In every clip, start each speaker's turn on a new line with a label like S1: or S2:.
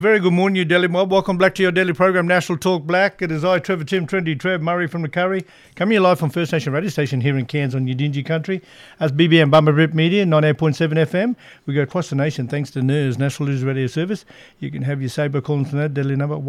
S1: Very good morning, you Delhi mob. Welcome back to your daily program, National Talk Black. It is I, Trevor Tim, Trendy Trev, Murray from the Curry, coming here live from First Nation Radio Station here in Cairns on Yidinji Country. As BBM Bumba Rip Media, 98.7 FM. We go across the nation thanks to NERS, National News Radio Service. You can have your Sabre calling from that Delhi number,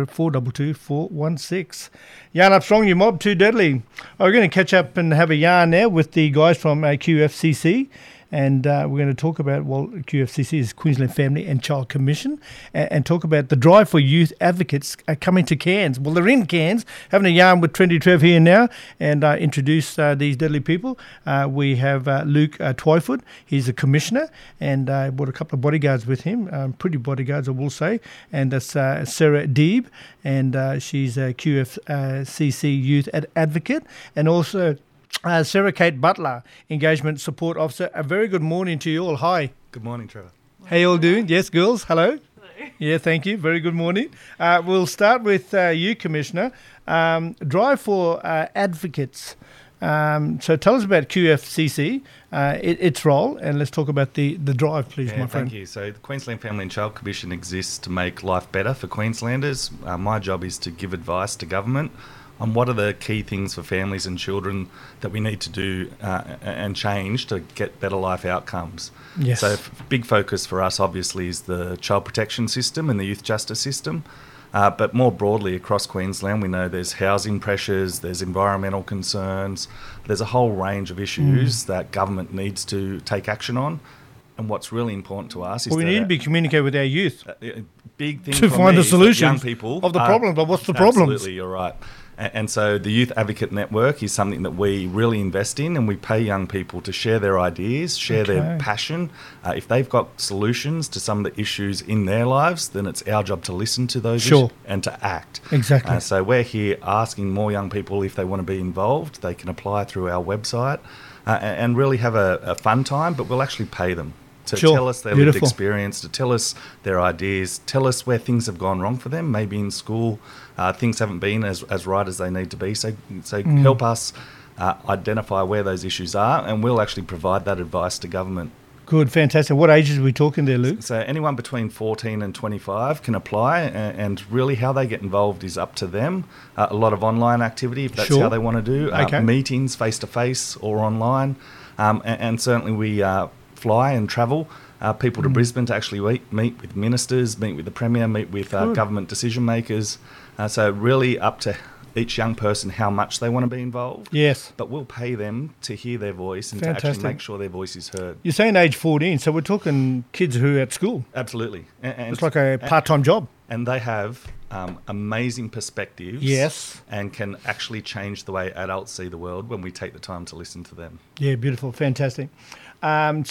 S1: 1-800-422-416. Yarn up strong, you mob, too deadly. We're going to catch up and have a yarn now with the guys from QFCC. And we're going to talk about, QFCC is Queensland Family and Child Commission, and talk about the drive for youth advocates coming to Cairns. Well, they're in Cairns, having a yarn with Trendy Trev here now, and introduce these deadly people. We have Luke Twyford. He's a commissioner, and brought a couple of bodyguards with him, pretty bodyguards, I will say. And that's Sarah Deeb, and she's a QFCC youth advocate, and also Sarah Kate Butler, Engagement Support Officer. A very good morning to you all. Hi.
S2: Good morning, Trevor.
S1: How you all doing? Yes, girls. Hello.
S3: Hello.
S1: Yeah, thank you. Very good morning. We'll start with you, Commissioner. Drive for advocates. So tell us about QFCC, its role, and let's talk about the drive, please, my friend.
S2: Thank you. So the Queensland Family and Child Commission exists to make life better for Queenslanders. My job is to give advice to government on what are the key things for families and children that we need to do and change to get better life outcomes.
S1: Yes.
S2: So big focus for us obviously is the child protection system and the youth justice system. But more broadly across Queensland, we know there's housing pressures, there's environmental concerns, there's a whole range of issues that government needs to take action on. And what's really important to us is
S1: we need to be communicating with our youth.
S2: Big thing
S1: to
S2: for
S1: find
S2: me
S1: the solutions
S2: young people
S1: of the problem, but what's the problems?
S2: Absolutely, you're right. And so the Youth Advocate Network is something that we really invest in, and we pay young people to share their ideas, share their passion. If they've got solutions to some of the issues in their lives, then it's our job to listen to those issues and to act.
S1: Exactly.
S2: So we're here asking more young people if they want to be involved. They can apply through our website and really have a fun time, but we'll actually pay them to tell us their lived experience, to tell us their ideas, tell us where things have gone wrong for them. Maybe in school things haven't been as right as they need to be. So help us identify where those issues are, and we'll actually provide that advice to government.
S1: Good, fantastic. What ages are we talking there, Luke?
S2: So anyone between 14 and 25 can apply, and really how they get involved is up to them. A lot of online activity, if that's how they want to do. Meetings, face-to-face or online. And certainly we fly and travel people to Brisbane to actually meet with ministers, meet with the Premier, meet with government decision makers. So really up to each young person how much they want to be involved.
S1: Yes.
S2: But we'll pay them to hear their voice and to actually make sure their voice is heard.
S1: You're saying age 14, so we're talking kids who are at school.
S2: Absolutely. And
S1: it's like a part-time job.
S2: And they have amazing perspectives.
S1: Yes.
S2: And can actually change the way adults see the world when we take the time to listen to them.
S1: Yeah, beautiful. Fantastic. With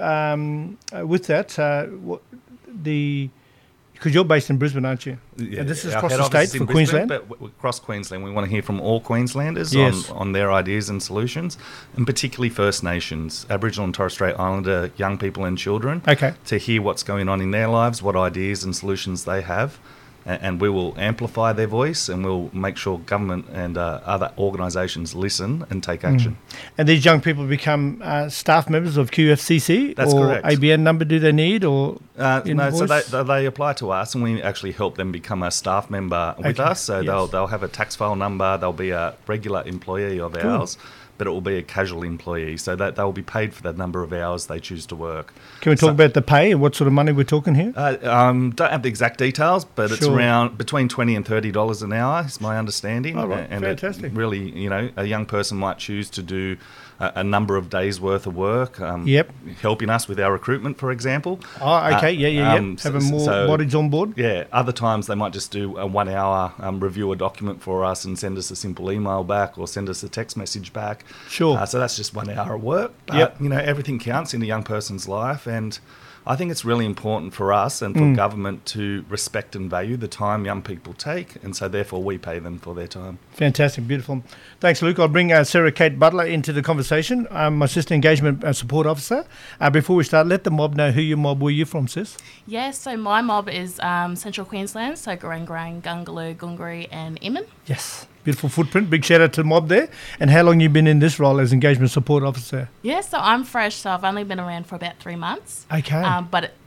S1: that, because you're based in Brisbane, aren't you?
S2: Yeah,
S1: and this is across the state for Queensland?
S2: But across Queensland, we want to hear from all Queenslanders on their ideas and solutions, and particularly First Nations, Aboriginal and Torres Strait Islander young people and children, to hear what's going on in their lives, what ideas and solutions they have. And we will amplify their voice, and we'll make sure government and other organisations listen and take action.
S1: And these young people become staff members of QFCC?
S2: That's correct.
S1: ABN number do they need? Or
S2: no, so they apply to us, and we actually help them become a staff member with us. So they'll have a tax file number, they'll be a regular employee of ours. But it will be a casual employee, so that they'll be paid for the number of hours they choose to work.
S1: Can we talk about the pay? What sort of money we're talking here?
S2: Don't have the exact details, but it's around between $20 and $30 an hour, is my understanding.
S1: Oh, right. And fantastic.
S2: Really, a young person might choose to do a number of days' worth of work, helping us with our recruitment, for example.
S1: Oh, okay, having more bodies on board.
S2: Yeah, other times they might just do a 1 hour review a document for us and send us a simple email back or send us a text message back.
S1: Sure.
S2: So that's just 1 hour of work. But, everything counts in a young person's life, and I think it's really important for us and for government to respect and value the time young people take, and so therefore we pay them for their time.
S1: Fantastic, beautiful. Thanks, Luke. I'll bring Sarah Kate Butler into the conversation. I'm Assistant Engagement Support Officer. Before we start, let the mob know who your mob were you from, sis?
S3: Yes, so my mob is Central Queensland, so Garangarang, Gungaloo, Gungari and Inman.
S1: Yes. Beautiful footprint. Big shout out to the mob there. And how long you been in this role as Engagement Support Officer?
S3: Yeah, so I'm fresh, so I've only been around for about 3 months.
S1: Okay.
S3: But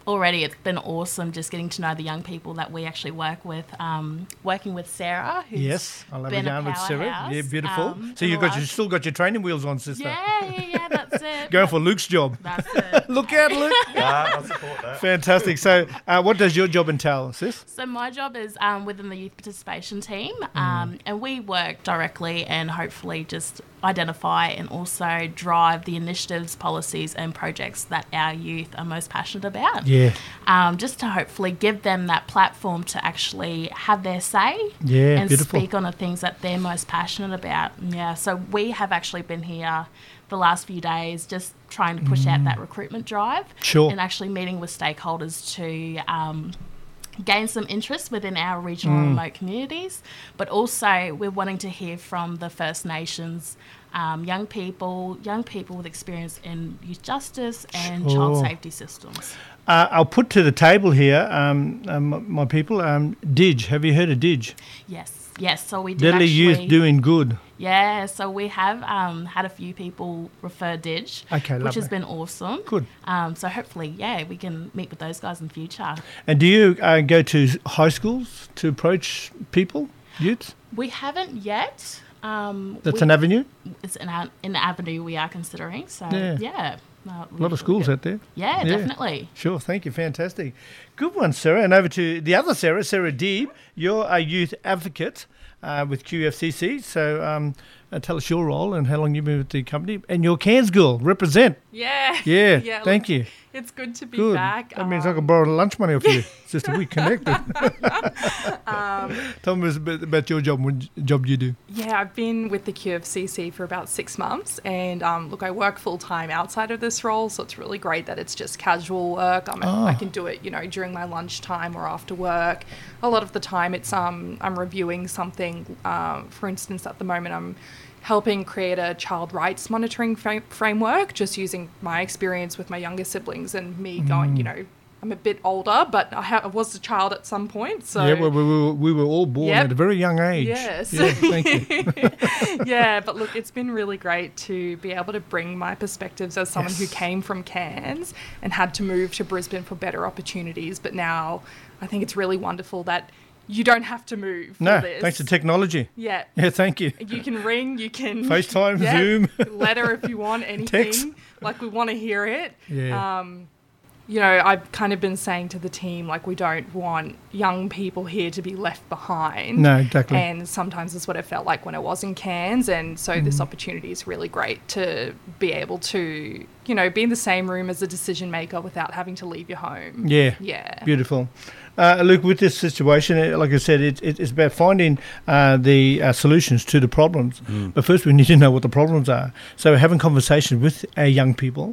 S3: already it's been awesome just getting to know the young people that we actually work with. Working with Sarah, who's
S1: I love
S3: been
S1: a yarn with Sarah. Yeah, beautiful. So you still got your training wheels on, sister.
S3: Yeah, that's it.
S1: Going for Luke's job.
S3: That's it.
S1: Look out, Luke.
S2: I support that.
S1: Fantastic. So what does your job entail, sis?
S3: So my job is within the youth participation team, and we work directly and hopefully just identify and also drive the initiatives, policies and projects that our youth are most passionate about.
S1: Yeah.
S3: Just to hopefully give them that platform to actually have their say and
S1: beautiful.
S3: speak on the things that they're most passionate about. Yeah, so we have actually been here the last few days just trying to push out that recruitment drive.
S1: Sure.
S3: And actually meeting with stakeholders to gain some interest within our regional and remote communities, but also we're wanting to hear from the First Nations, young people with experience in youth justice and child safety systems.
S1: I'll put to the table here, my people, DIG. Have you heard of DIG?
S3: Yes. So we did
S1: Deadly
S3: actually,
S1: Youth Doing Good.
S3: Yeah, so we have had a few people refer DIG, which has been awesome.
S1: Good.
S3: So hopefully, we can meet with those guys in the future.
S1: And do you go to high schools to approach people, youths?
S3: We haven't yet.
S1: That's an avenue?
S3: It's an avenue we are considering. So,
S1: a lot of schools out there.
S3: Yeah, definitely.
S1: Sure, thank you. Fantastic. Good one, Sarah. And over to the other Sarah, Sarah Deeb. You're a youth advocate with QFCC. So tell us your role and how long you've been with the company. And you're Cairns girl. Represent.
S4: Yeah.
S1: Thank you.
S4: It's good to be back.
S1: That means I can borrow lunch money off you. It's just we connected. Tell me a bit about your job, what job you do.
S4: Yeah, I've been with the QFCC for about 6 months. And look, I work full-time outside of this role, so it's really great that it's just casual work. I can do it, during my lunchtime or after work. A lot of the time it's I'm reviewing something. For instance, at the moment I'm helping create a child rights monitoring framework, just using my experience with my younger siblings and me going, I'm a bit older, but I was a child at some point. So
S1: we were all born at a very young age.
S4: Yes.
S1: Yeah, thank you.
S4: Yeah, but look, it's been really great to be able to bring my perspectives as someone who came from Cairns and had to move to Brisbane for better opportunities. But now I think it's really wonderful that you don't have to move for this.
S1: Thanks to technology.
S4: Yeah.
S1: Yeah, thank you.
S4: You can ring, you can...
S1: FaceTime, Zoom.
S4: Letter if you want, anything.
S1: Text.
S4: Like, we want to hear it.
S1: Yeah.
S4: I've kind of been saying to the team, like, we don't want young people here to be left behind.
S1: No, exactly.
S4: And sometimes it's what it felt like when I was in Cairns. And so this opportunity is really great to be able to, be in the same room as a decision maker without having to leave your home.
S1: Yeah.
S4: Yeah.
S1: Beautiful. Luke, with this situation, like I said, it's about finding the solutions to the problems. But first we need to know what the problems are. So having conversations with our young people,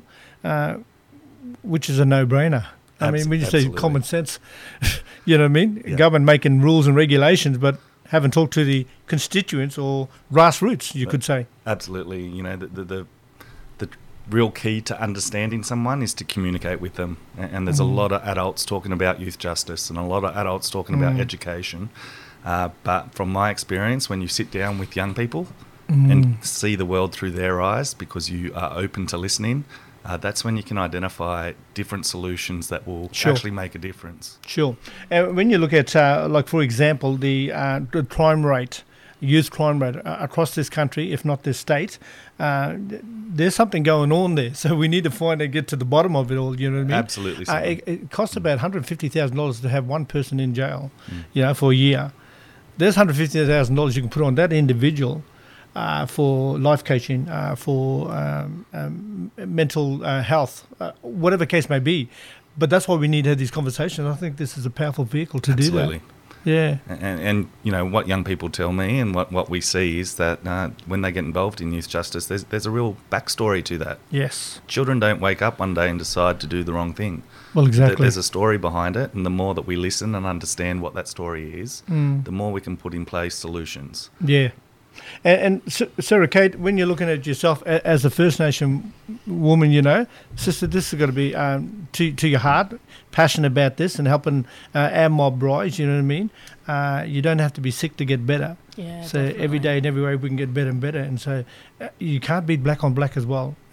S1: which is a no-brainer. I mean, when you say common sense, you know what I mean? Yeah. Government making rules and regulations, but haven't talked to the constituents or grassroots, you could say.
S2: Absolutely. The real key to understanding someone is to communicate with them. And there's a lot of adults talking about youth justice and a lot of adults talking about education. But from my experience, when you sit down with young people and see the world through their eyes because you are open to listening, that's when you can identify different solutions that will actually make a difference.
S1: Sure. When you look at, like, for example, the crime rate, youth crime rate across this country, if not this state, there's something going on there. So we need to find and get to the bottom of it all, you know what I mean?
S2: Absolutely.
S1: It costs about $150,000 to have one person in jail, for a year. There's $150,000 you can put on that individual for life coaching, for mental health, whatever case may be. But that's why we need to have these conversations. I think this is a powerful vehicle to do that. Yeah.
S2: And what young people tell me and what we see is that when they get involved in youth justice, there's a real backstory to that.
S1: Yes.
S2: Children don't wake up one day and decide to do the wrong thing.
S1: Well, exactly.
S2: There's a story behind it, and the more that we listen and understand what that story is, the more we can put in place solutions.
S1: Yeah. And Sarah Kate, when you're looking at yourself as a First Nation woman, sister, this has got to be to your heart, passionate about this and helping our mob rise, you know what I mean? You don't have to be sick to get better.
S3: Yeah,
S1: so
S3: definitely.
S1: Every day and every way we can get better and better. And so you can't beat black on black as well.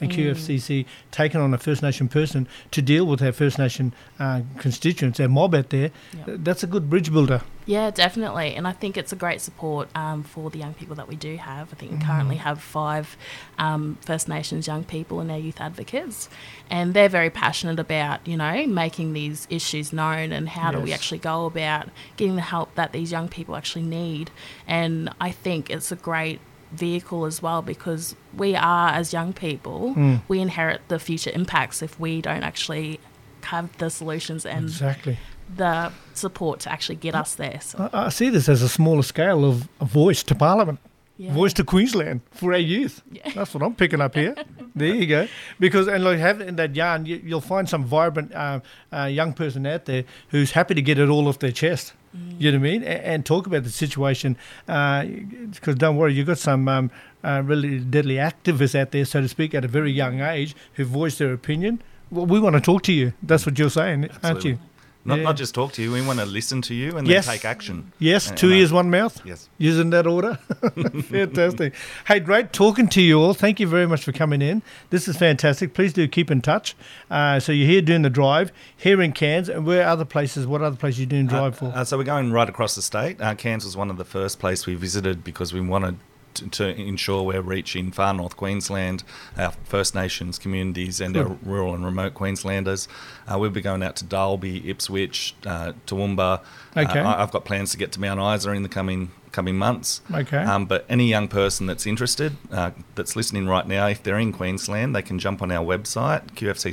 S1: and QFCC taken on a First Nation person to deal with our First Nation constituents, our mob out there, that's a good bridge builder.
S3: Yeah, definitely. And I think it's a great support for the young people that we do have. I think we currently have 5 First Nations young people in our youth advocates, and they're very passionate about, making these issues known and how do we actually go about getting the help that these young people actually need. And I think it's a great vehicle as well, because we are, as young people, we inherit the future impacts if we don't actually have the solutions and the support to actually get us there. So.
S1: I see this as a smaller scale of a voice to Parliament, voice to Queensland for our youth. Yeah. That's what I'm picking up here. There you go. Because, and like having that yarn, you'll find some vibrant young person out there who's happy to get it all off their chest. You know what I mean? And talk about the situation. Because don't worry, you've got some really deadly activists out there, so to speak, at a very young age who voice their opinion. Well, we want to talk to you. That's what you're saying, aren't you?
S2: Not just talk to you, we want to listen to you and then take action.
S1: Yes, 2 ears, one mouth.
S2: Yes.
S1: Using that order. Fantastic. Hey, great talking to you all. Thank you very much for coming in. This is fantastic. Please do keep in touch. So you're here doing the drive, here in Cairns, and what other places are you doing drive for?
S2: So we're going right across the state. Cairns was one of the first places we visited because we wanted to ensure we're reaching far north Queensland, our First Nations communities and our rural and remote Queenslanders. We'll be going out to Dalby, Ipswich, Toowoomba. Okay. I've got plans to get to Mount Isa in the coming coming months.
S1: Okay.
S2: But any young person that's interested, that's listening right now, if they're in Queensland, they can jump on our website,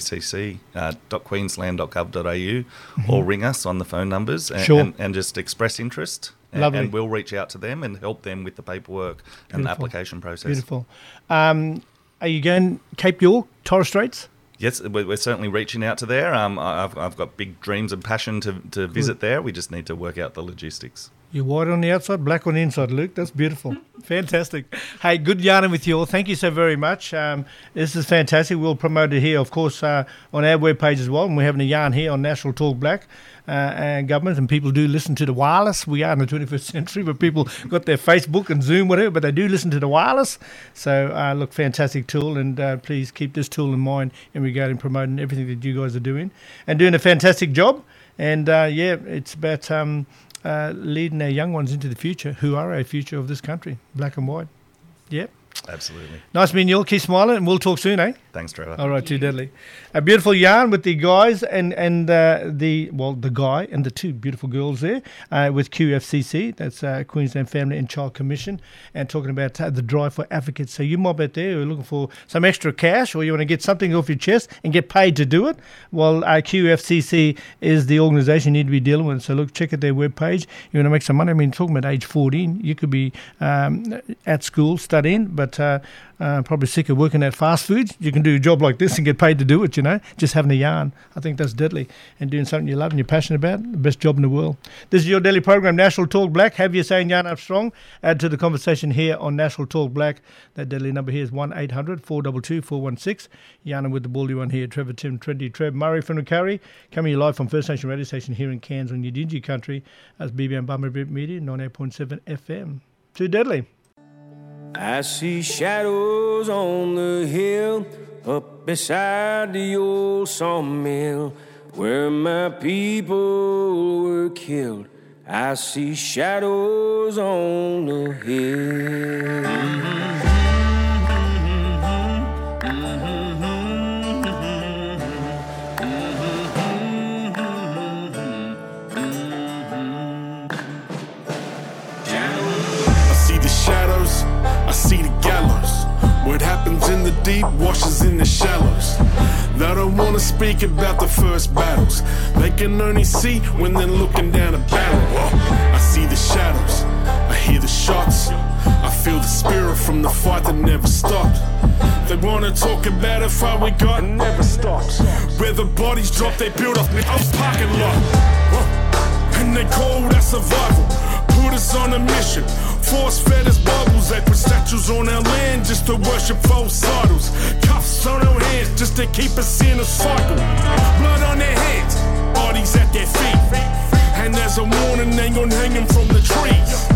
S2: qfccc.queensland.gov.au, or ring us on the phone numbers and just express interest. And we'll reach out to them and help them with the paperwork and the application process.
S1: Beautiful. Are you going Cape York, Torres Straits?
S2: Yes, we're certainly reaching out to there. I've got big dreams and passion to visit there. We just need to work out the logistics.
S1: You're white on the outside, black on the inside, Luke. That's beautiful. Fantastic. Hey, good yarning with you all. Thank you so very much. This is fantastic. We'll promote it here, of course, on our webpage as well. And we're having a yarn here on National Talk Black and government. And people do listen to the wireless. We are in the 21st century, but people got their Facebook and Zoom, whatever, but they do listen to the wireless. So, look, fantastic tool. And please keep this tool in mind in regard to promoting everything that you guys are doing and doing a fantastic job. And, it's about... leading our young ones into the future, who are our future of this country, black and white. Yep.
S2: Absolutely.
S1: Nice meeting you all. Keep smiling, and we'll talk soon, eh?
S2: Thanks, Trevor.
S1: All right, too deadly. A beautiful yarn with the guys and the guy and the two beautiful girls there with QFCC. That's Queensland Family and Child Commission, and talking about the drive for advocates. So you mob out there who are looking for some extra cash, or you want to get something off your chest and get paid to do it. Well, QFCC is the organisation you need to be dealing with. So look, check out their webpage. You want to make some money. I mean, talking about age 14, you could be at school studying, but probably sick of working at fast food. You can do a job like this and get paid to do it, just having a yarn. I think that's deadly. And doing something you love and you're passionate about, the best job in the world. This is your daily program, National Talk Black. Have you saying yarn up strong? Add to the conversation here on National Talk Black. That deadly number here is 1-800-422-416. Yarning with the baldy one here, Trevor Tim Trendy Trev Murray from Macquarie, coming live from First Nation Radio Station here in Cairns on Yidinji country as BB and Bummer Media, 98.7 FM. Too deadly.
S5: I see shadows on the hill up beside the old sawmill where my people were killed. I see shadows on the hill.
S6: I see the gallows. What happens in the deep washes in the shallows. They don't want to speak about the first battles. They can only see when they're looking down a barrel. I see the shadows. I hear the shots. I feel the spirit from the fight that never stopped. They want to talk about how far we got. It never stops. Where the bodies drop, they build up the parking lot. And they call that survival. Put us on a mission. Force fed us bubbles, they put statues on our land just to worship false idols. Cuffs on our hands just to keep us in a cycle. Blood on their hands, bodies at their feet. And as a warning, they gon' hang them from the trees. Now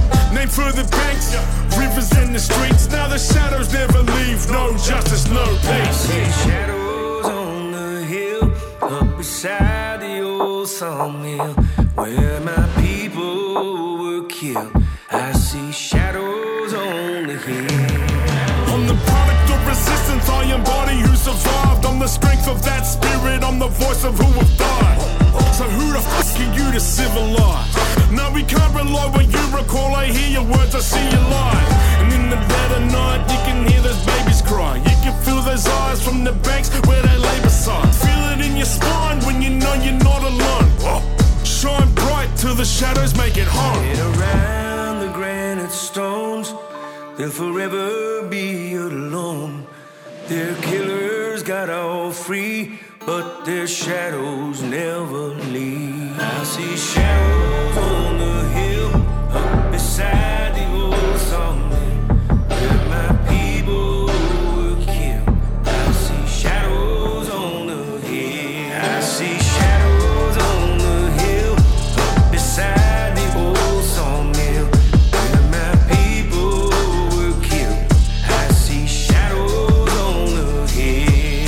S6: came through the banks, rivers and the streets. Now the shadows never leave. No justice, no peace.
S5: See shadows on the hill, up beside the old sawmill, where my people were killed. I see shadows on the hill.
S6: I'm the product of resistance, I embody who survived. I'm the strength of that spirit, I'm the voice of who have died. So who the fuck are you to civilize? No, we can't rely when you recall. I hear your words, I see your lies. And in the dead of night, you can hear those babies cry. You can feel those eyes from the banks where they lay beside. Feel it in your spine when you know you're not alone. Shine bright till the shadows make it home.
S5: Get around the granite stones, they'll forever be alone. Their killers got all free, but their shadows never leave. I see shadows on the hill, up beside the old sawmill, where my people were killed. I see shadows on the hill. I see shadows on the hill, up beside the old sawmill, where my people were killed. I see shadows on the hill.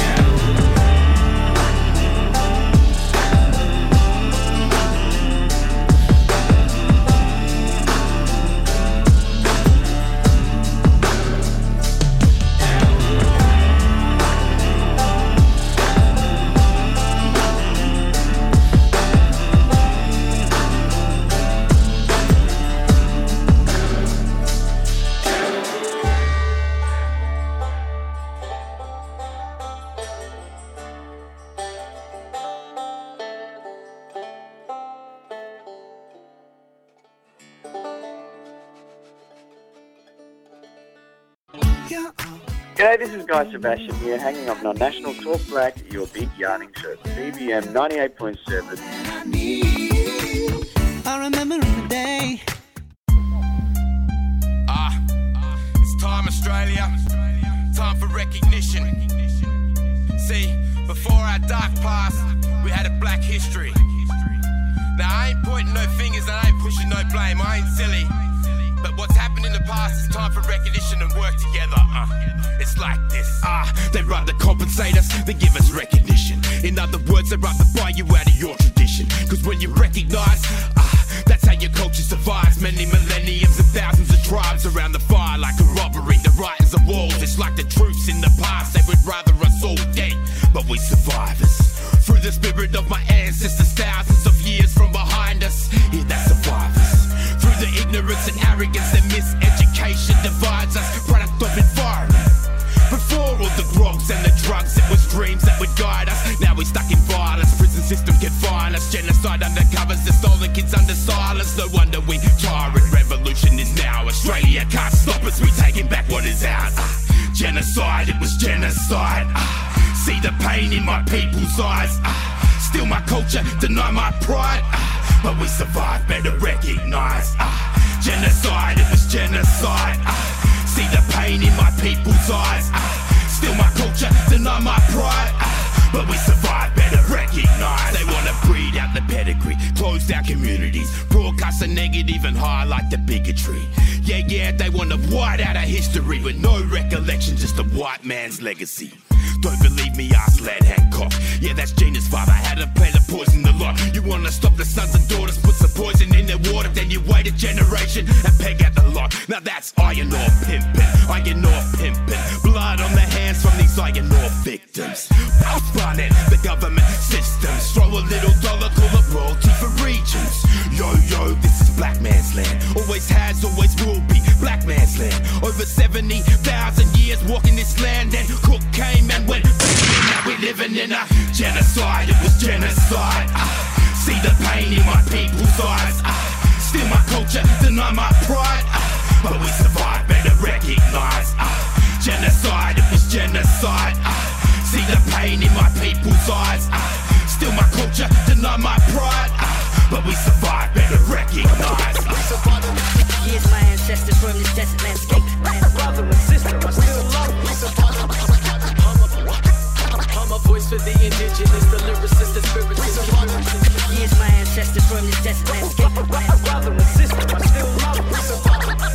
S7: G'day, this is Guy Sebastian here, hanging up on National Talk Black, your big yarning show, BBM 98.7.
S8: I remember in the day.
S9: It's time, Australia. Time for recognition. See, before our dark past, we had a black history. Now, I ain't pointing no fingers and I ain't pushing no blame. I ain't silly. But what's happened in the past is time for recognition and work together. It's like this. They rather compensate us than give us recognition. In other words, they rather buy you out of your tradition. Cause when you recognize, that's how your culture survives. Many millenniums and thousands of tribes around the fire like a robbery. The writings of walls, it's like the troops in the past. They would rather us all dead, but we survivors. Through the spirit of my ancestors, thousands of years from behind us, yeah, that's survivors. Through the ignorance and arrogance and miseducation divides us, product of environment. Before all the grogs and the drugs, it was dreams that would guide us. Now we're stuck in violence, prison system confine us. Genocide undercovers the stolen kids under silence. No wonder we tyrant, revolution is now. Australia can't stop us, we taking back what is ours. Genocide, it was genocide. See the pain in my people's eyes. Steal my culture, deny my pride. But we survived, better recognize. Genocide, it was genocide. See the pain in my people's eyes. Steal my culture, deny my pride. But we survived, better recognize. They wanna breed out the pedigree, close down communities, broadcast the negative and highlight the bigotry. Yeah, they wanna white out our history with no recollection, just a white man's legacy. Don't believe me, ask Lad Hancock. Yeah, that's Gina's father, had a plan to poison the lot. You wanna stop the sons and daughters, put some poison in their water, then you wait a generation and peg out the lot. Now that's iron ore pimpin', iron ore pimpin'. Blood on the hands from these iron ore victims. I'll spun it, the government systems. Throw a little dollar, call it royalty for regions. Yo, this is black man's land. Always has, always will be black man's land. Over 70,000 years walking this land, and Cook came and went. Now we're living in a genocide, it was genocide. See the pain in my people's eyes. Steal my culture, deny my pride. But we survived, better recognize. Genocide, it was genocide. See the pain in my people's eyes. Steal my culture, deny my pride. But we survived, better recognize.
S8: Here's my ancestors from this desert landscape.
S10: Brother and sister, I still love you. I'm a voice for the indigenous, the lyricist, the spiritist.
S8: Here's my ancestors from this desert landscape.
S10: Brother and sister, I still love you.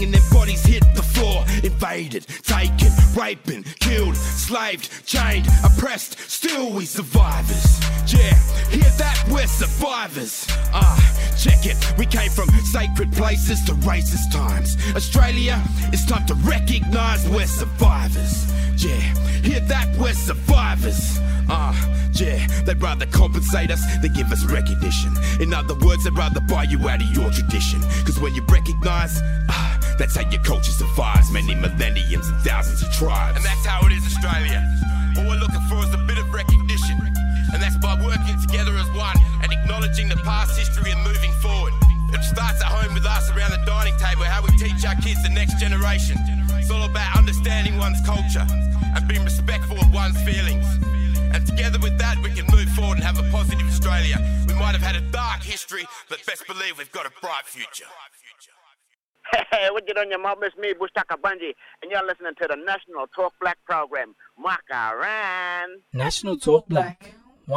S9: banging, their bodies hit the floor. Invaded, taken, raping, killed, slaved, chained, oppressed, still we survivors. Yeah, hear that? We're survivors. Check it, we came from sacred places to racist times. Australia, it's time to recognise we're survivors. Yeah, hear that? We're survivors. Yeah, they'd rather compensate us than give us recognition. In other words, they'd rather buy you out of your tradition. Cause when you recognise, that's how your culture survives. Many millenniums and thousands of tribes. And that's how it is, Australia. All we're looking for is a bit of recognition. And that's by working together as one and acknowledging the past history and moving forward. It starts at home with us around the dining table, how we teach our kids the next generation. It's all about understanding one's culture and being respectful of one's feelings. And together with that, we can move forward and have a positive Australia. We might have had a dark history, but best believe we've got a bright future.
S11: Hey, what you doing, your mom? It's me, Bushtaka Bunji, and you're listening to the National Talk Black program. Makaran.
S12: National Talk Black,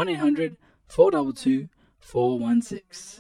S12: 1-800-422-416.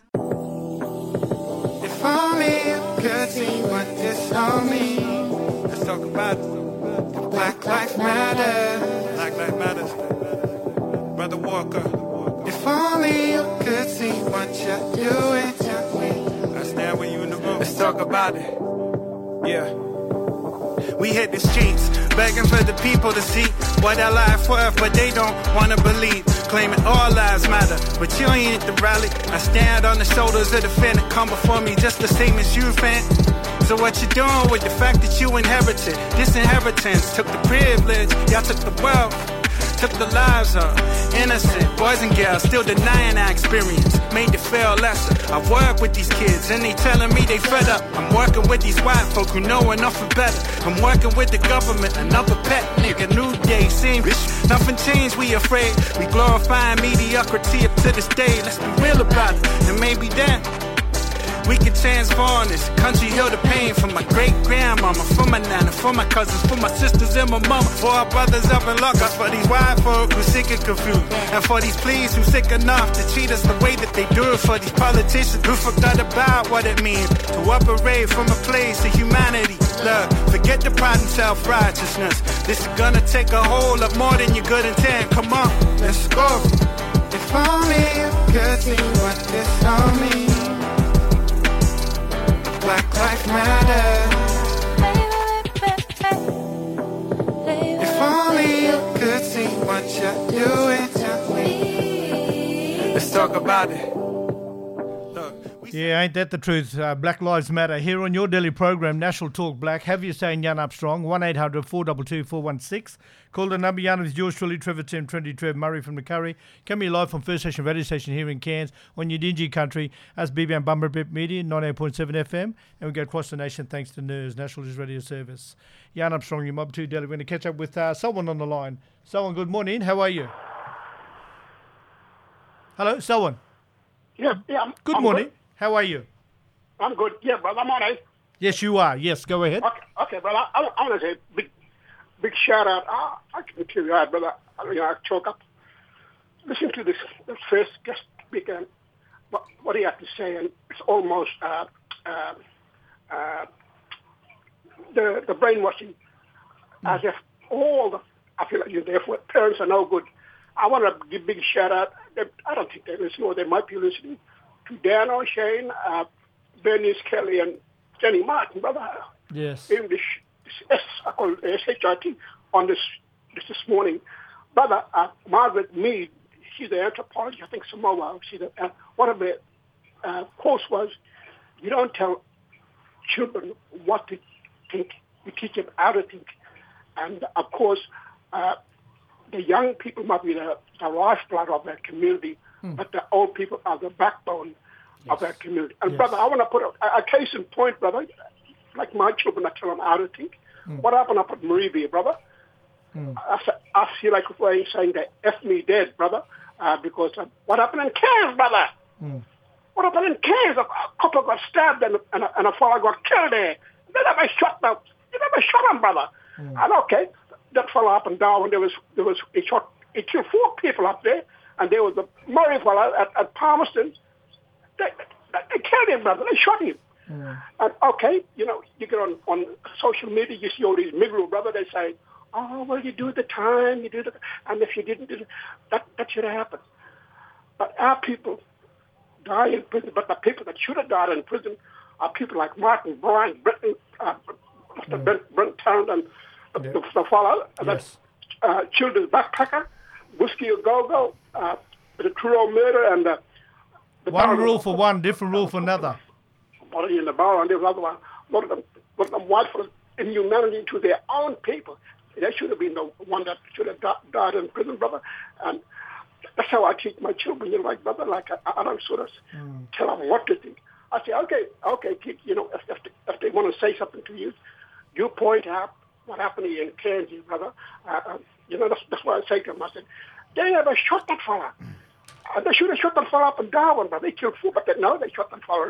S13: If only you could see what this all means. Let's talk about it. Black Lives Matter. Black Lives Matter. Brother Walker. If only you could see what you're doing to me. I stand with you in the room. Let's talk about it. Yeah. We hit the streets, begging for the people to see what our life worth, but they don't wanna believe. Claiming all lives matter, but you ain't at the rally. I stand on the shoulders of the fan that come before me just the same as you, fan. So what you doing with the fact that you inherited this inheritance? Took the privilege, y'all took the wealth, took the lives of innocent boys and girls, still denying our experience, made to feel lesser. I work with these kids and they telling me they fed up. I'm working with these white folk who know enough and better. I'm working with the government, another pet nigga, new day, same bitch. Nothing changed, we afraid. We glorifying mediocrity up to this day. Let's be real about it, and maybe then we can transform this country, heal the pain from my great-grandmama, for my nana, for my cousins, for my sisters and my mama, for our brothers up in lockup, for these white folk who sick and confused, and for these pleas who sick enough to treat us the way that they do it, for these politicians who forgot about what it means to operate from a place of humanity. Look, forget the pride and self-righteousness. This is gonna take a whole lot more than your good intent. Come on, let's go. If only you could see what this all means. Black Lives Matter. If only you could see what you're doing to me. Let's talk about it.
S1: Yeah, ain't that the truth? Black Lives Matter. Here on your daily program, National Talk Black. Have you saying Yan Up Strong? 1-800-422-416. Call the number. Yan is yours truly, Trevor Tim, Trendy Trev Murray from the Curry. Coming live from First Station Radio Station here in Cairns on your Dingy Country. As BB and Bumberbip Media, 98.7 FM. And we go across the nation thanks to NERS, National News Radio Service. Yan Up Strong, your Mob 2 Daily. We're going to catch up with someone on the line. Someone, good morning. How are you? Hello, someone.
S14: Yeah,
S1: Good morning. Good. How are you?
S14: I'm good. Yeah, brother, I'm all right.
S1: Yes, you are. Yes, go ahead.
S14: Okay, brother. I want to say big shout out. I can tell you, brother. I choke up. Listen to this first guest speaker, what he had to say, and it's almost the brainwashing, as if I feel like you're there for parents are no good. I want to give big shout out. I don't think they listen, or they might be listening to Dan O'Shane, Bernice Kelly, and Jenny Martin, brother.
S1: Yes.
S14: In this I call it SHRT on this morning. Brother, Margaret Mead, she's an anthropologist, I think Samoa. One of the quotes was, you don't tell children what to think, you teach them how to think. And, of course, the young people might be the lifeblood of that community, but the old people are the backbone of that community. And, brother, I want to put a case in point, brother. Like my children, I tell them how to think. What happened up at Maribia, brother? I feel like saying that F me dead, brother, because what happened in Cairns, brother? What happened in Cairns? A couple got stabbed and a fellow got killed there. They never shot them. They never shot him, brother. And okay, that fellow up and down, he killed 4 people up there, and there was a Murray fellow at Palmerston. They killed him, brother. They shot him. And okay, you get on social media, you see all these Migro brother, they say, oh, well, you do the time, and if you didn't do that should have happened. But our people die in prison, but the people that should have died in prison are people like Martin Bryan, Brent Tarrant, and the fellow,
S1: yes.
S14: Children's Backpacker, Whiskey A Go-Go, the Truro murder, and the
S1: one rule for one, different rule for another.
S14: Body in the barrel, and there's another one. One of them white for inhumanity to their own people. They should have been the one that should have died in prison, brother. And that's how I teach my children. Brother, I don't sort of tell them what to think. I say, okay, kids, if they want to say something to you, you point out what happened in Kansas, brother. That's what I say to them. I said, they never shot that fella. They should have shot that fella up in Darwin, but they killed 4. But they shot that fella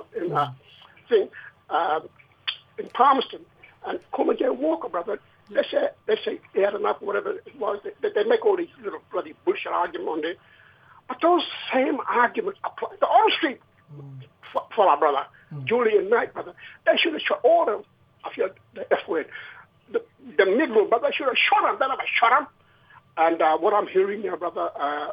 S14: in Palmerston. And Coleman J. Walker, brother, they say he had enough, whatever it was. They make all these little bloody bullshit arguments on there. But those same arguments apply. The Orange Street fella, brother, Julian Knight, brother, they should have shot all of them. I feel the F word. The middle, brother, should have shot him. They never shot him. And what I'm hearing now, brother,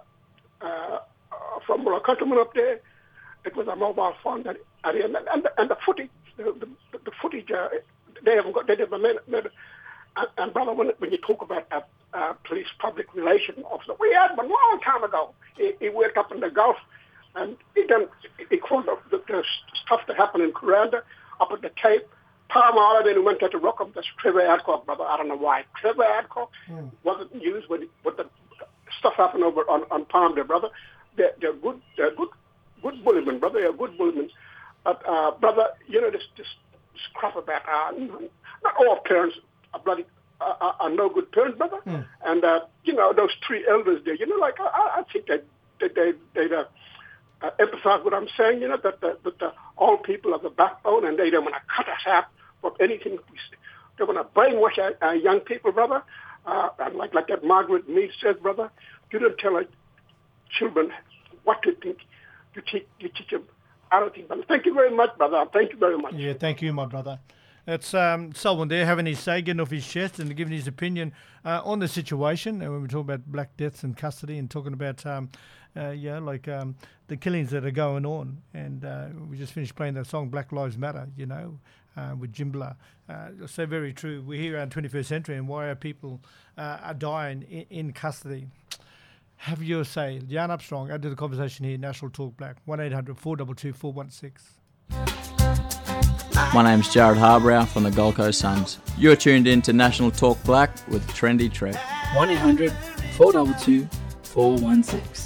S14: from a countryman up there, it was a mobile phone that and the footage, the footage, they never made it. And brother, when you talk about police public relation officer, we had one long time ago. He worked up in the Gulf, and he called the stuff that happened in Kuranda up at the Cape. Palm Island, and he went to Rockham. That's Trevor Adcock, brother. I don't know why. Trevor Adcock wasn't used when the stuff happened over on Palm there, brother. They're good bullymen, brother. They're good bullymen. But brother, this crap about not all parents are no good parents, brother. And those 3 elders there. I think they'd emphasize what I'm saying. That the old people are the backbone, and they don't want to cut us out from anything. They want to brainwash our young people, brother. And like that Margaret Mead says, brother, you don't tell our children what to think. You teach them other things, brother. Thank you very much, brother. Thank you very much.
S1: Yeah, thank you, my brother. It's Selwyn there having his say, getting off his chest and giving his opinion on the situation. And when we talk about black deaths in custody and talking about the killings that are going on. And we just finished playing that song Black Lives Matter, with Jimbla. So very true. We're here in the 21st century, and why are people are dying in custody? Have your say. Jan Armstrong, add to the conversation here, National Talk Black, 1-800-422-416.
S15: My name's Jared Harbrow from the Gold Coast Suns. You're tuned in to National Talk Black with Trendy Trev.
S12: 1-800-422-416.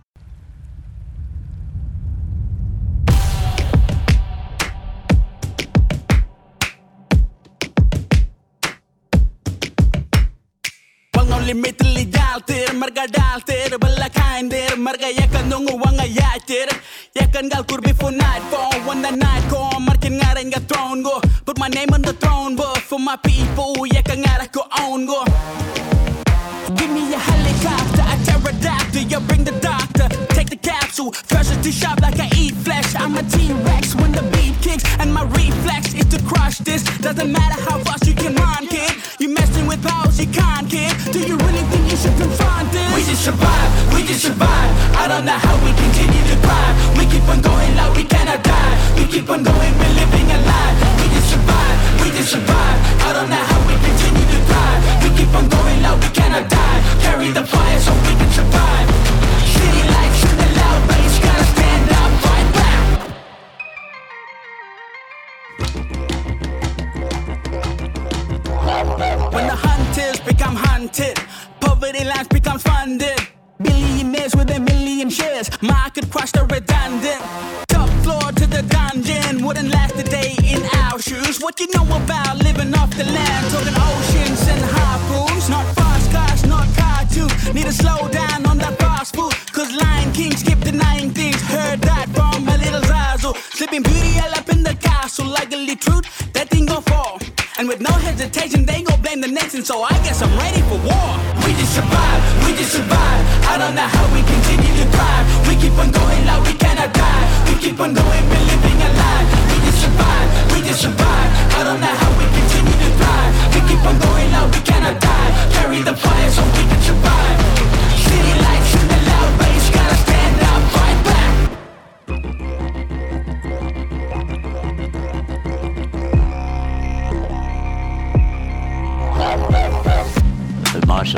S10: Limitly daltir marga daltir balla kinder marga yakan nungu wanga yatir yakan gal kurbi for nightfall when the night come markin ngaring a throne go put my name on the throne but for my people yakan ngara go on go give me a helicopter a pterodactyl you bring the doctor take the capsule fresh to shop like I eat flesh I'm a T-Rex when the beat kicks and my reflex is to crush this doesn't matter how fast you can run kid you messing with powers you can't kid do you really think you should confront this we just survive I don't know how we continue to thrive we keep on going like we cannot die we keep on going we're living a lie we just survive I don't know how we continue to thrive we keep on going like we cannot die carry the fire so we can survive city lights in the loud bass gotta stand up fight back when the hunters become hunted poverty lines becomes funded billionaires with a million shares market crush the redundant top floor to the dungeon wouldn't last a day in our shoes what you know about living off the land talking oceans and harpoons not fast cars not cartoons need to slow down on that fast food cause Lion King skip denying things heard that from a little Zazu slipping beauty all up in the castle like a little truth that thing go fall and with no hesitation they go blame the nation so I guess I'm ready for war we just survive I don't know how we continue to thrive we keep on going like we cannot die we keep on going we're living a lie we just survive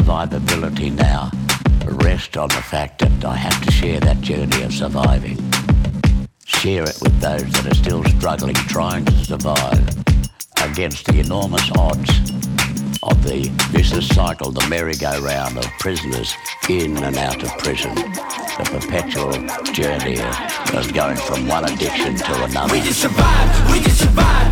S16: survivability now rest on the fact that I have to share that journey of surviving. Share it with those that are still struggling, trying to survive against the enormous odds of the vicious cycle, the merry-go-round of prisoners in and out of prison, the perpetual journey of going from one addiction to another.
S10: We just survive, we just survive.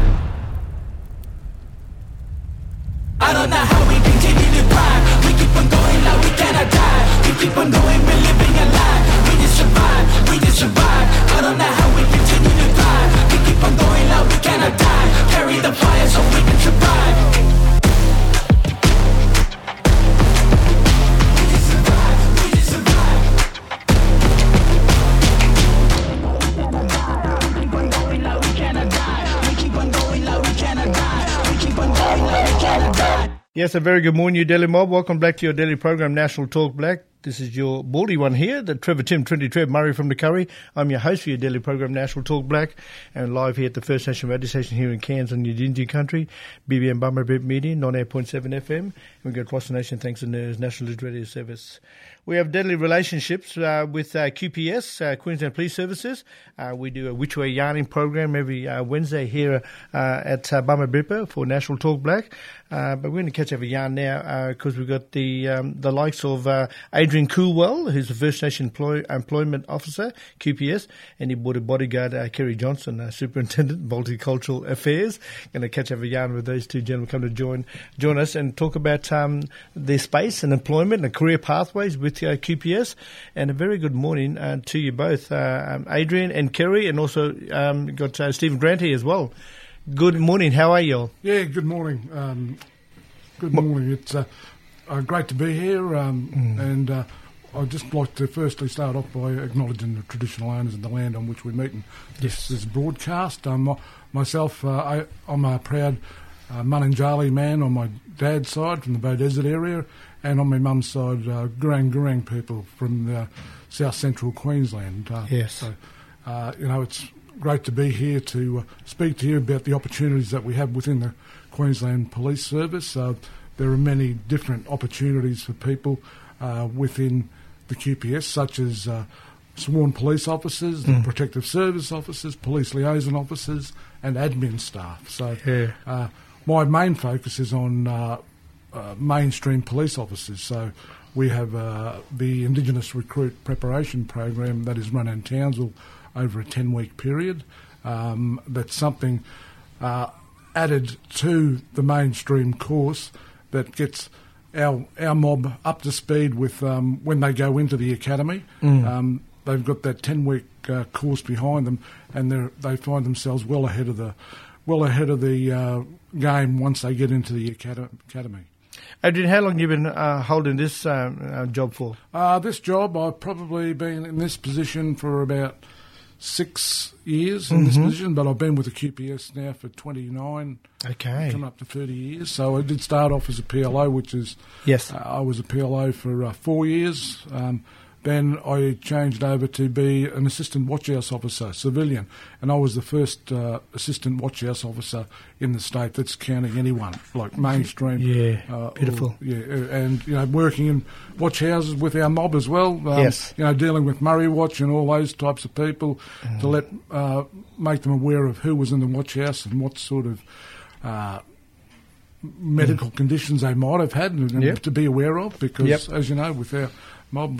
S10: I don't know how we continue to thrive. We keep on going like we cannot die. We keep on going, we're living a lie. We just survive, we just survive. I don't know how we continue to thrive. We keep on going like we cannot die. Carry the fire so we can survive.
S1: Yes, a very good morning, you Delhi mob. Welcome back to your daily program, National Talk Black. This is your baldy one here, the Trevor Tim 20 Trev Murray from the Curry. I'm your host for your daily program, National Talk Black, and live here at the First Nation radio station here in Cairns on Yidinji country, BBM Bummer Media, 98.7 FM. And we go across the nation thanks to the National News Radio Service. We have deadly relationships with QPS, Queensland Police Services. We do a Which Way Yarning program every Wednesday here at Bummer Bipper for National Talk Black. But we're going to catch up a yarn now because we've got the likes of Adrian Coolwell, who's the First Nation Employment Officer, QPS, and he brought a bodyguard, Kerry Johnson, Superintendent, Multicultural Affairs. Going to catch up a yarn with those two gentlemen come to join us and talk about their space and employment and career pathways with QPS. And a very good morning to you both, Adrian and Kerry, and also got Stephen Grant here as well. Good morning. How are you all?
S17: Yeah, good morning. Good morning. It's great to be here, and I'd just like to firstly start off by acknowledging the traditional owners of the land on which we meet in this broadcast. Myself, I'm a proud Mununjali man on my dad's side from the Beaudesert area, and on my mum's side, Gurang people from the South Central Queensland. So, it's great to be here to speak to you about the opportunities that we have within the Queensland Police Service. There are many different opportunities for people within the QPS, such as sworn police officers, protective service officers, police liaison officers, and admin staff. So my main focus is on mainstream police officers. So we have the Indigenous Recruit Preparation Program that is run in Townsville over a 10-week period. That's something added to the mainstream course that gets our mob up to speed with when they go into the academy. They've got that 10-week course behind them, and they find themselves well ahead of the game once they get into the academy.
S1: Adrian, how long have you been holding this job for?
S17: This job, I've probably been in this position for about 6 years in this position, but I've been with the QPS now for 29, coming up to 30 years. So I did start off as a PLO, which is, I was a PLO for 4 years. Then I changed over to be an assistant watchhouse officer, civilian, and I was the first assistant watchhouse officer in the state that's counting anyone, like mainstream.
S1: Beautiful.
S17: And working in watch houses with our mob as well. Dealing with Murray Watch and all those types of people to make them aware of who was in the watch house and what sort of medical conditions they might have had and to be aware of, because as you know, with our mob,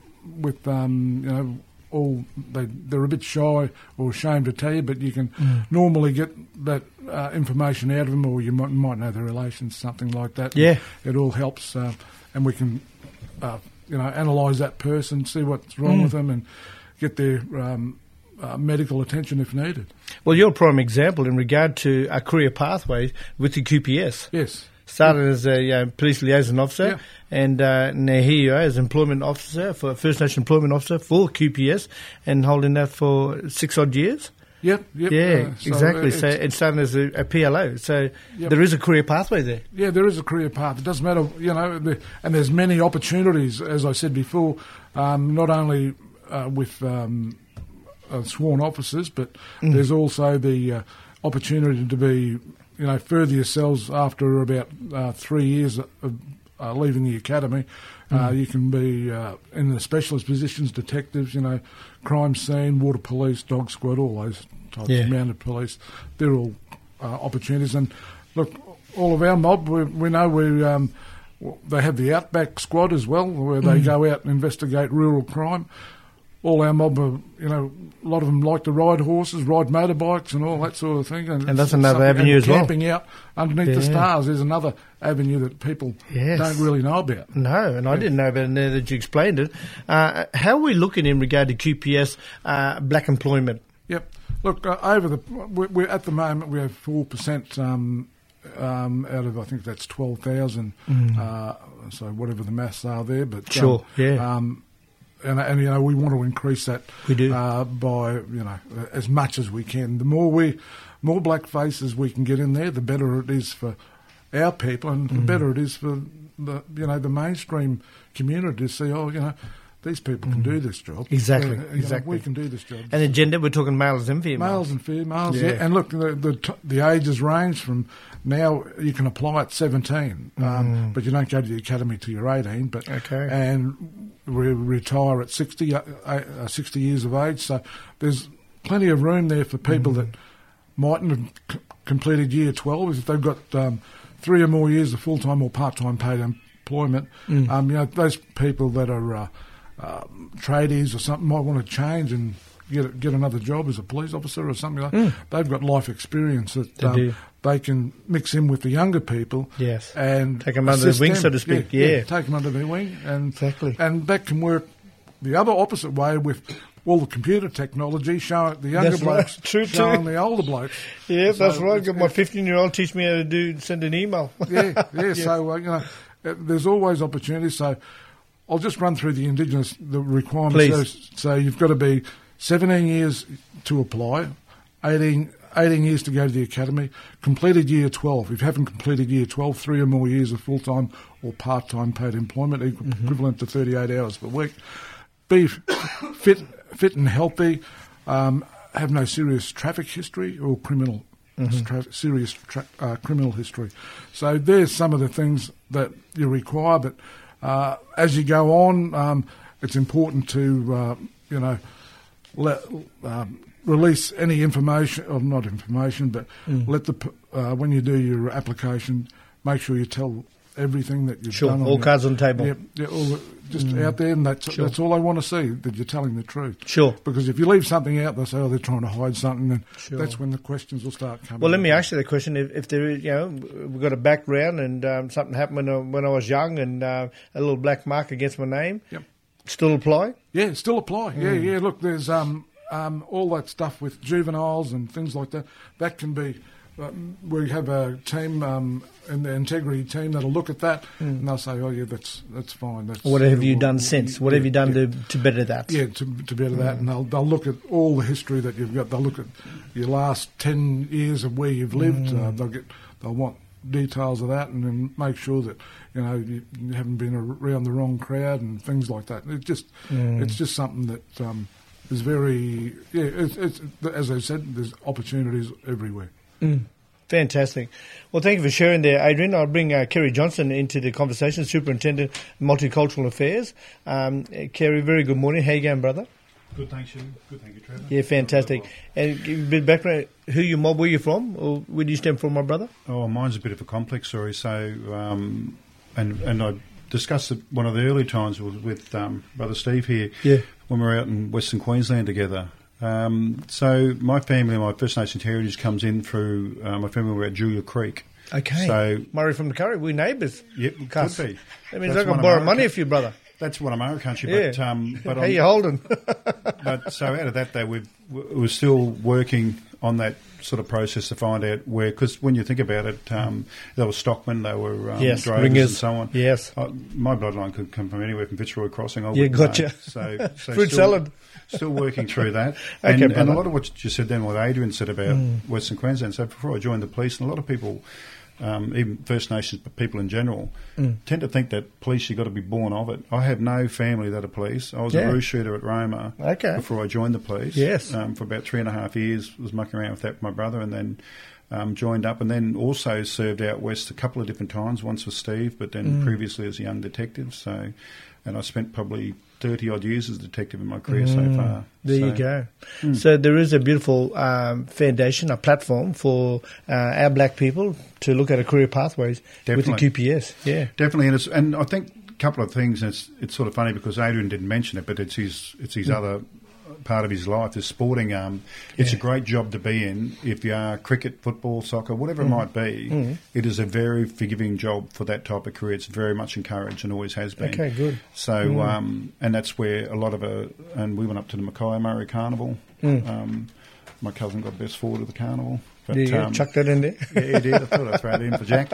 S17: they're a bit shy or ashamed to tell you, but you can normally get that information out of them, or you might know their relations, something like that. It all helps, and we can analyse that person, see what's wrong with them, and get their medical attention if needed.
S1: Well, you're a prime example in regard to a career pathway with the QPS.
S17: Yes.
S1: Started as a police liaison officer, and now here you are as employment officer for First Nation employment officer for QPS, and holding that for 6 odd years.
S17: Yep.
S1: Exactly. So it started as a PLO. So there is a career pathway there.
S17: Yeah, there is a career path. It doesn't matter, and there's many opportunities, as I said before, not only with sworn officers, but there's also the opportunity to be, further yourselves after about 3 years leaving the academy. You can be in the specialist positions, detectives, crime scene, water police, dog squad, all those types of mounted police. They're all opportunities. And look, all of our mob, we know they have the Outback Squad as well, where they go out and investigate rural crime. All our mob are, a lot of them like to ride horses, ride motorbikes and all that sort of thing.
S1: And that's another avenue as well.
S17: Camping out underneath the stars is another avenue that people don't really know about.
S1: No, and I didn't know about it now that you explained it. How are we looking in regard to QPS black employment?
S17: Yep. Look, we're at the moment we have 4%. Out of, I think that's 12,000, so whatever the maths are there. But
S1: sure,
S17: and we want to increase that.
S1: We do
S17: by as much as we can. The more black faces we can get in there, the better it is for our people, and the better it is for the mainstream community to see. These people can do this job.
S1: Exactly.
S17: We can do this job.
S1: And the gender, we're talking males and females.
S17: Males and females, yeah. And look, the ages range from now, you can apply at 17, but you don't go to the academy till you're 18. And we retire at 60 years of age. So there's plenty of room there for people that mightn't have completed year 12. If they've got 3 or more years of full-time or part-time paid employment, those people that are tradies or something might want to change and get another job as a police officer or something like that. They've got life experience that they can mix in with the younger people.
S1: Yes.
S17: And
S1: take them under their wing, so to speak. Yeah.
S17: Take them under their wing. And,
S1: exactly.
S17: And that can work the other opposite way with all the computer technology, showing the younger blokes, showing the older blokes.
S1: Yeah, so that's right. My 15-year-old teach me how to send an email.
S17: Yes. So, there's always opportunities. So I'll just run through the requirements.
S1: Please.
S17: So you've got to be 17 years to apply, 18 years to go to the academy, completed year 12. If you haven't completed year 12, 3 or more years of full-time or part-time paid employment, equivalent to 38 hours per week. Be fit and healthy, have no serious traffic history or criminal serious criminal history. So there's some of the things that you require, but as you go on, it's important to, release any information, or not information, but let when you do your application, make sure you tell everything that you've done.
S1: All cards on the table.
S17: All just out there, and that's all I want to see, that you're telling the truth.
S1: Sure.
S17: Because if you leave something out, they say, they're trying to hide something, and that's when the questions will start coming.
S1: Well, let me ask you the question. If there is, we've got a background and something happened when I was young and a little black mark against my name, still apply?
S17: Yeah, still apply. Yeah. Look, there's all that stuff with juveniles and things like that. That can be... we have a team in the integrity team that'll look at that and they'll say, that's fine.
S1: What have you done since? What have you done to better that?
S17: Yeah, to better that. And they'll look at all the history that you've got. They'll look at your last 10 years of where you've lived. They'll want details of that and then make sure that you haven't been around the wrong crowd and things like that. It's just something that is very it's as I said, there's opportunities everywhere.
S1: Fantastic. Well, thank you for sharing there, Adrian. I'll bring Kerry Johnson into the conversation, Superintendent of Multicultural Affairs. Kerry, very good morning. How you going, brother?
S18: Good, thanks, you. Good, thank you, Trevor.
S1: Yeah, fantastic. And give a bit of background, who you mob, where you from, or where do you stem from, my brother?
S18: Oh, mine's a bit of a complex story. So, and I discussed it one of the early times with Brother Steve here when we were out in Western Queensland together. So my family, my First Nations heritage comes in through my family. We're at Julia Creek.
S1: Okay.
S18: So
S1: Murray from the Curry, we're neighbours.
S18: Yep, could be.
S1: That means I can borrow money off you, brother.
S18: That's Wanamara country.
S1: Yeah.
S18: But
S1: how you holding?
S18: But so out of that, we're still working on that sort of process to find out where, because when you think about it, they were stockmen, they were drovers
S1: ringers,
S18: and so on.
S1: Yes.
S18: My bloodline could come from anywhere from Fitzroy Crossing.
S1: Gotcha.
S18: So
S1: fruit salad.
S18: Still working through that.
S1: Okay,
S18: and a lot of what you said then, what Adrian said about Western Queensland. So before I joined the police, and a lot of people, even First Nations people in general, tend to think that police, you've got to be born of it. I have no family that are police. I was a roof shooter at Roma before I joined the police.
S1: Yes.
S18: For about 3.5 years, was mucking around with that with my brother, and then joined up, and then also served out west a couple of different times, once with Steve, but then previously as a young detective. So, and I spent probably 30-odd years as a detective in my career so far.
S1: There you go. So there is a beautiful foundation, a platform for our black people to look at a career pathways with the QPS. Yeah,
S18: definitely. And I think a couple of things. It's sort of funny because Adrian didn't mention it, but it's his other part of his life is sporting. It's a great job to be in if you are cricket, football, soccer, whatever it might be. It is a very forgiving job for that type of career. It's very much encouraged and always has been.
S1: Okay, good.
S18: So, and that's where a lot of and we went up to the Mackay Murray Carnival. My cousin got best forward of the carnival. But,
S1: chuck that in there.
S18: Yeah, he did. I thought I'd throw it in for Jack.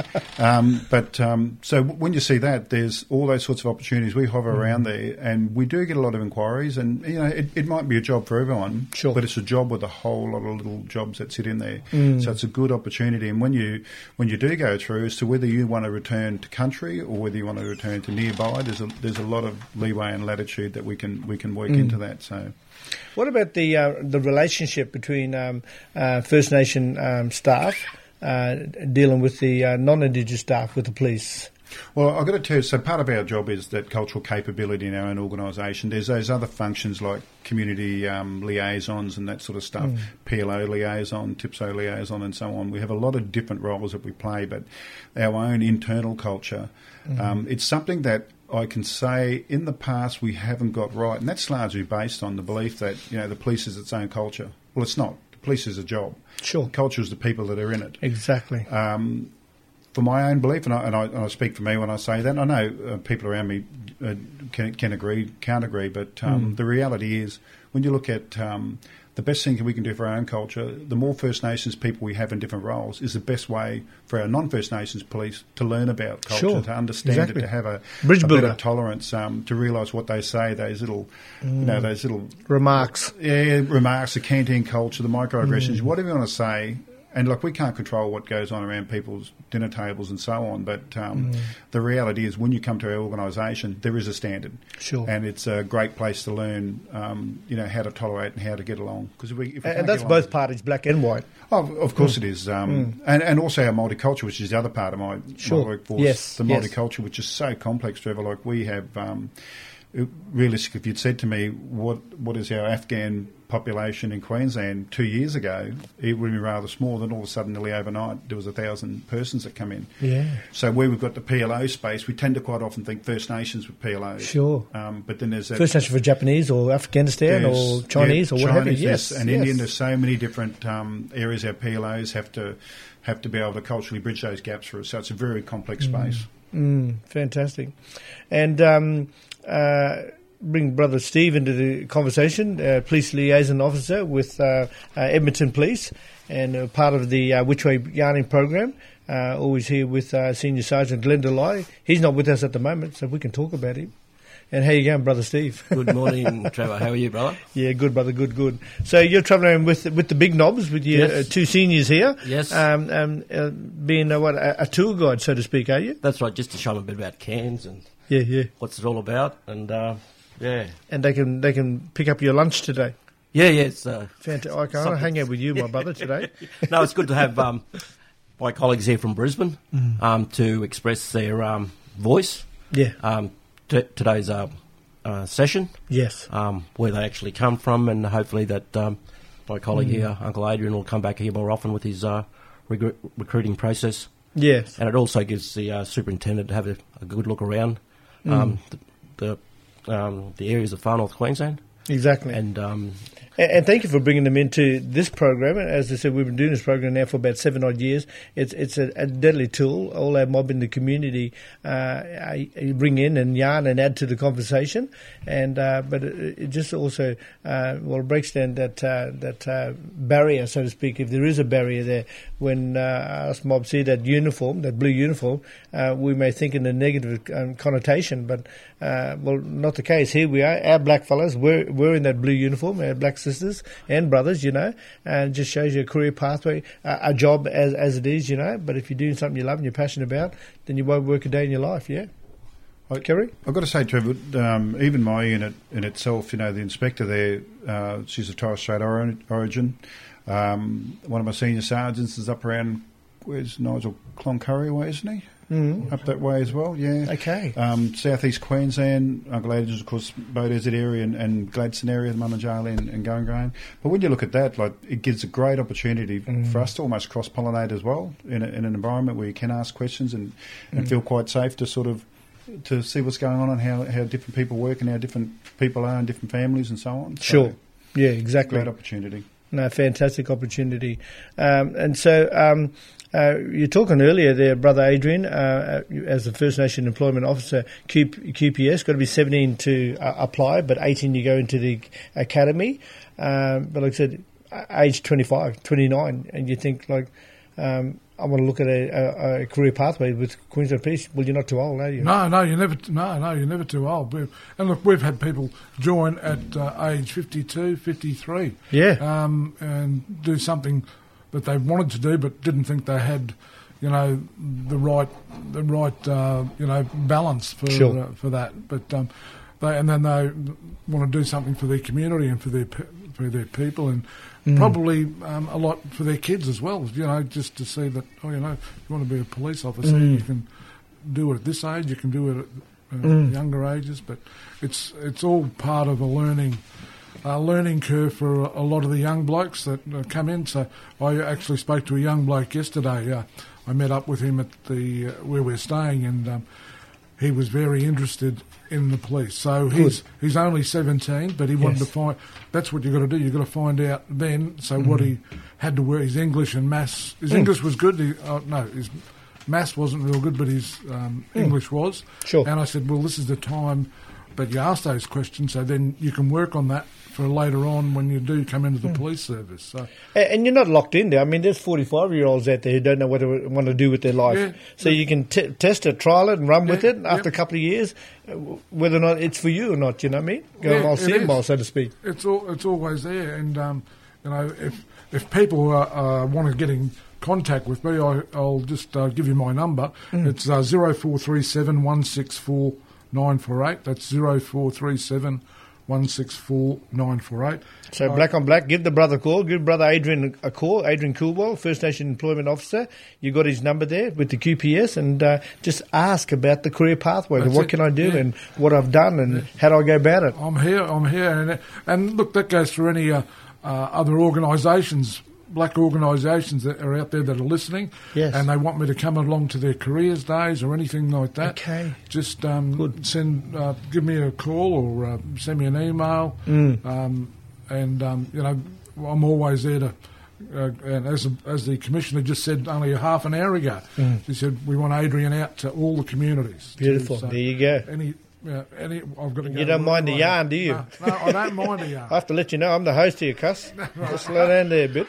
S18: So when you see that, there's all those sorts of opportunities. We hover around there, and we do get a lot of inquiries. And it might be a job for everyone, but it's a job with a whole lot of little jobs that sit in there. So it's a good opportunity. And when you do go through, as to whether you want to return to country or whether you want to return to nearby, there's a lot of leeway and latitude that we can work into that. So.
S1: What about the relationship between First Nation staff dealing with the non-Indigenous staff with the police?
S18: Well, I've got to tell you, so part of our job is that cultural capability in our own organisation. There's those other functions like community liaisons and that sort of stuff, PLO liaison, TIPSO liaison and so on. We have a lot of different roles that we play, but our own internal culture, it's something that I can say in the past we haven't got right, and that's largely based on the belief that the police is its own culture. Well, it's not. The police is a job.
S1: Sure.
S18: Culture is the people that are in it.
S1: Exactly.
S18: For my own belief, and I speak for me when I say that, I know people around me can agree, can't agree, but the reality is when you look at the best thing we can do for our own culture, the more First Nations people we have in different roles is the best way for our non-First Nations police to learn about culture, to understand it, to have a better tolerance, to realise what they say, those little, those little
S1: remarks.
S18: Yeah, remarks, the canteen culture, the microaggressions, whatever you want to say. And look, we can't control what goes on around people's dinner tables and so on, but the reality is when you come to our organisation, there is a standard.
S1: Sure.
S18: And it's a great place to learn, how to tolerate and how to get along.
S1: And that's both parties, black and white.
S18: Oh, of course it is. And also our multicultural, which is the other part of my workforce.
S1: Yes.
S18: The multicultural, which is so complex, Trevor. Like we have... realistically, if you'd said to me, what is our Afghan population in Queensland 2 years ago, it would be rather small. Then all of a sudden, nearly overnight, there was 1,000 persons that come in.
S1: Yeah.
S18: So where we've got the PLO space, we tend to quite often think First Nations with PLOs.
S1: Sure.
S18: But then there's that
S1: First Nation for Japanese or Afghanistan or Chinese or whatever. Yes.
S18: And Indian. There's so many different areas our PLOs have to be able to culturally bridge those gaps for us. So it's a very complex space.
S1: Fantastic. And bring Brother Steve into the conversation, Police Liaison Officer with Edmonton Police and part of the Which Way Yarning program. Always here with Senior Sergeant Glenn Delay. He's not with us at the moment, so we can talk about him. And how you going, Brother Steve?
S19: Good morning, Trevor. How are you, brother?
S1: Yeah, good, brother. Good. So you're travelling with the big knobs with your two seniors here.
S19: Yes.
S1: Being a tour guide, so to speak, are you?
S19: That's right, just to show them a bit about Cairns and what's it all about, and
S1: And they can pick up your lunch today.
S19: Yeah. It's
S1: fantastic. I can't hang out with you, my brother, today.
S19: No, it's good to have my colleagues here from Brisbane to express their voice.
S1: Yeah.
S19: Today's session.
S1: Yes.
S19: Where they actually come from, and hopefully that my colleague here, Uncle Adrian, will come back here more often with his recruiting process.
S1: Yes.
S19: And it also gives the superintendent to have a good look around the areas of far north Queensland.
S1: Exactly. And thank you for bringing them into this program. As I said, we've been doing this program now for about 7 odd years. It's a deadly tool. All our mob in the community bring in and yarn and add to the conversation. And but it just also breaks down that barrier, so to speak, if there is a barrier there. When us mobs see that uniform, that blue uniform, we may think in a negative connotation, but not the case. Here we are, our black fellas. We're in that blue uniform, our black sisters and brothers, and it just shows you a career pathway, a job as it is, but if you're doing something you love and you're passionate about, then you won't work a day in your life, Kerry?
S18: I've got to say, Trevor, even my unit in itself, the inspector there, she's of Torres Strait origin. One of my senior sergeants is up around, where's Nigel Cloncurry way, isn't he? Up that way as well, yeah.
S1: Okay.
S18: Southeast Queensland, Uncle Adrian's, of course, Beaudesert area and Gladstone area, the Mundunjali and Goangrain. But when you look at that, like, it gives a great opportunity for us to almost cross-pollinate as well in an environment where you can ask questions and feel quite safe to sort of to see what's going on and how different people work and how different people are and different families and so on.
S1: Sure.
S18: So,
S1: yeah, exactly.
S18: Great opportunity.
S1: No, fantastic opportunity. And so you're talking earlier there, Brother Adrian, as the First Nation Employment Officer, QPS, got to be 17 to apply, but 18 you go into the academy. But like I said, age 25, 29, and you think, like, I want to look at a career pathway with Queensland Police. Well, you're not too old, are you?
S17: No, you're never too old. And look, we've had people join at age 52, 53.
S1: Yeah.
S17: And do something that they wanted to do but didn't think they had, the right balance for that. But they want to do something for their community and for their people and. Probably a lot for their kids as well, just to see that, if you want to be a police officer, you can do it at this age, you can do it at younger ages, but it's all part of a learning curve for a lot of the young blokes that come in. So I actually spoke to a young bloke yesterday. I met up with him at the where we're staying, and he was very interested in the police. So he's only 17, but he wanted to find. That's what you've got to do. You've got to find out then. So what he had to work, his English and maths. His English was good. His maths wasn't real good, but his English was.
S1: Sure.
S17: And I said, well, this is the time. But you ask those questions, so then you can work on that for later on when you do come into the police service. So.
S1: And you're not locked in there. I mean, there's 45-year-olds out there who don't know what they want to do with their life. Yeah. So you can test it, trial it, and run with it after a couple of years, whether or not it's for you or not, you know what I mean? Go a mile, so to speak.
S17: It's always there. And, if people want to get in contact with me, I'll just give you my number. It's 0437 164 948. That's 0437 164 948.
S1: So black on black, give the brother a call. Give Brother Adrian a call. Adrian Coolwell, First Nation Employment Officer. You got his number there with the QPS, and just ask about the career pathway. What can I do and what I've done and how do I go about it?
S17: I'm here, and look, that goes through any other organisations. Black organisations that are out there that are listening, and they want me to come along to their careers days or anything like that.
S1: Okay,
S17: just give me a call or send me an email, and I'm always there to. And as the Commissioner just said only a half an hour ago, she said we want Adrian out to all the communities.
S1: Beautiful. There you go.
S17: I've got to go.
S1: You don't mind the yarn, do you?
S17: No, I don't mind the yarn.
S1: I have to let you know I'm the host here, cuss. Just slow down there a bit.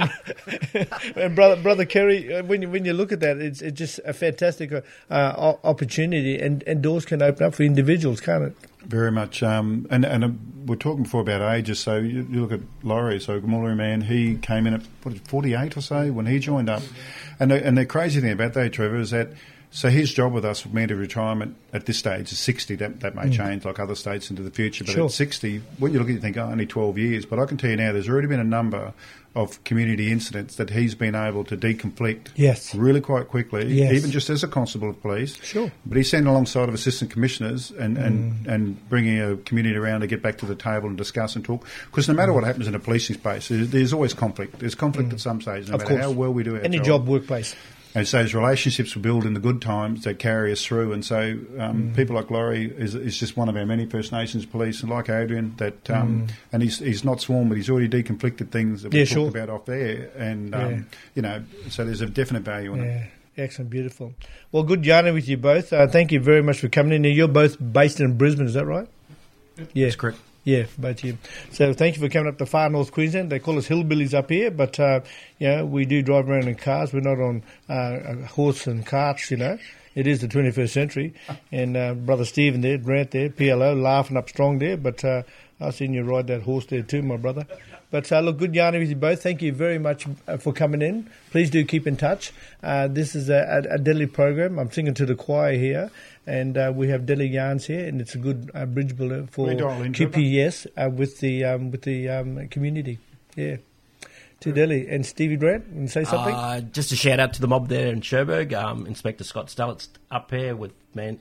S1: And brother Kerry, when you look at that, it's just a fantastic opportunity, and doors can open up for individuals, can't it?
S18: Very much. And we're talking before about ages. So you look at Laurie. So Gamulari man, he came in at 48 or so when he joined up. And the crazy thing about that, Trevor, is that. So his job with us, with mandatory retirement at this stage, is 60. That may change like other states into the future. But at 60, when you look at it, you think, only 12 years. But I can tell you now, there's already been a number of community incidents that he's been able to deconflict really quite quickly, even just as a constable of police.
S1: Sure.
S18: But he's sent alongside of assistant commissioners and bringing a community around to get back to the table and discuss and talk. Because no matter what happens in a policing space, there's always conflict. There's conflict at some stage, no matter how well we do our
S1: Any job, workplace.
S18: And so those relationships we build in the good times that carry us through. And so people like Laurie is just one of our many First Nations police, and like Adrian, that and he's not sworn, but he's already deconflicted things that we talked about off there. And, so there's a definite value in it.
S1: Excellent, beautiful. Well, good yarning with you both. Thank you very much for coming in. Now, you're both based in Brisbane, is that right? Yeah.
S18: That's correct.
S1: Yeah, both of you. So thank you for coming up to far north Queensland. They call us hillbillies up here, but we do drive around in cars. We're not on a horse and carts, It is the 21st century. And Brother Stephen there, Grant there, PLO, laughing up strong there. But I've seen you ride that horse there too, my brother. But look, good yarning with you both. Thank you very much for coming in. Please do keep in touch. This is a deadly program. I'm singing to the choir here. And we have deadly yarns here, and it's a good bridge builder for QPS with the community. Yeah. Too deadly. And Stevie Grant, you can say something?
S19: Just a shout out to the mob there in Cherbourg. Inspector Scott Stellitz up here with Mayor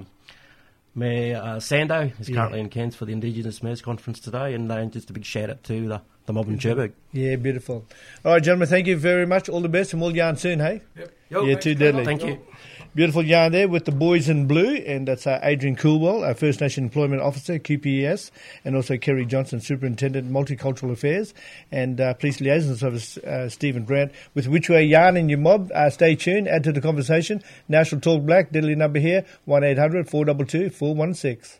S19: Sando is currently in Cairns for the Indigenous Mayors Conference today, and just a big shout out to the mob in Cherbourg.
S1: Yeah, beautiful. All right, gentlemen, thank you very much. All the best, and we'll yarn soon, hey?
S19: Yep.
S1: Too deadly.
S19: Thank you.
S1: Beautiful yarn there with the boys in blue, and that's Adrian Coolwell, our First Nation Employment Officer, QPES, and also Kerry Johnson, Superintendent, Multicultural Affairs, and Police Liaison Officer Stephen Grant, with which we're yarning your mob. Stay tuned, add to the conversation. National Talk Black, deadly number here, 1-800-422-416.